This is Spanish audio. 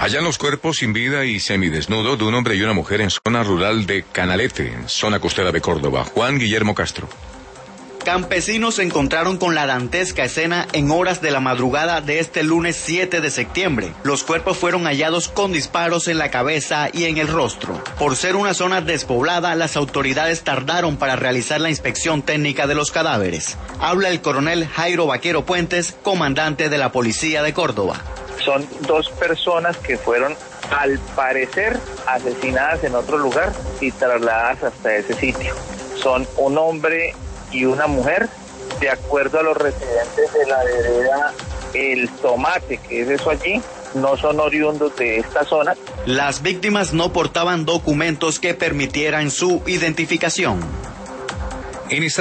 Hallan los cuerpos sin vida y semidesnudos de un hombre y una mujer en zona rural de Canalete, en zona costera de Córdoba. Juan Guillermo Castro. Campesinos se encontraron con la dantesca escena en horas de la madrugada de este lunes 7 de septiembre. Los cuerpos fueron hallados con disparos en la cabeza y en el rostro. Por ser una zona despoblada, las autoridades tardaron para realizar la inspección técnica de los cadáveres. Habla el coronel Jairo Vaquero Puentes, comandante de la Policía de Córdoba. Son dos personas que fueron, al parecer, asesinadas en otro lugar y trasladadas hasta ese sitio. Son un hombre y una mujer, de acuerdo a los residentes de la vereda El Tomate, que es eso allí, no son oriundos de esta zona. Las víctimas no portaban documentos que permitieran su identificación.